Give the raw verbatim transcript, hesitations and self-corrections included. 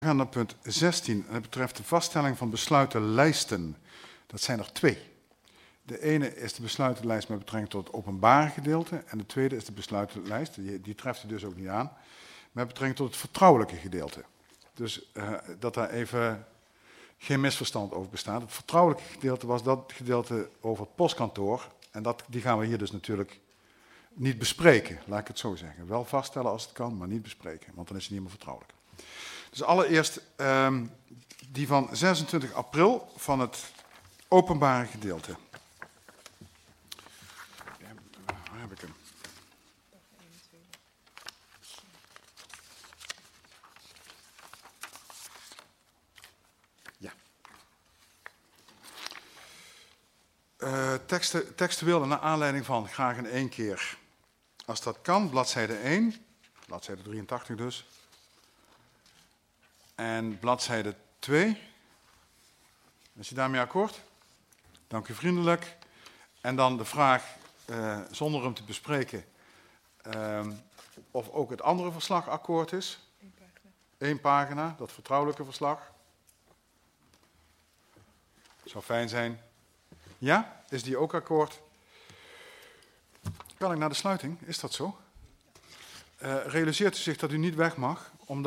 We gaan naar punt zestien. En dat betreft de vaststelling van besluitenlijsten. Dat zijn er twee. De ene is de besluitenlijst met betrekking tot het openbare gedeelte. En de tweede is de besluitenlijst, die, die treft u dus ook niet aan, met betrekking tot het vertrouwelijke gedeelte. Dus uh, dat daar even geen misverstand over bestaat. Het vertrouwelijke gedeelte was dat gedeelte over het postkantoor. En dat, die gaan we hier dus natuurlijk niet bespreken, laat ik het zo zeggen. Wel vaststellen als het kan, maar niet bespreken, want dan is het niet meer vertrouwelijk. Dus allereerst um, die van zesentwintig april van het openbare gedeelte. Ja, waar heb ik hem? Ja. Uh, teksten, textueel naar aanleiding van, graag in één keer, als dat kan, bladzijde één, bladzijde drieëntachtig dus. En bladzijde twee. Is u daarmee akkoord? Dank u vriendelijk. En dan de vraag, uh, zonder hem te bespreken, uh, of ook het andere verslag akkoord is. Eén pagina. Eén pagina, dat vertrouwelijke verslag. Zou fijn zijn. Ja, is die ook akkoord? Kan ik naar de sluiting? Is dat zo? Uh, realiseert u zich dat u niet weg mag? Omdat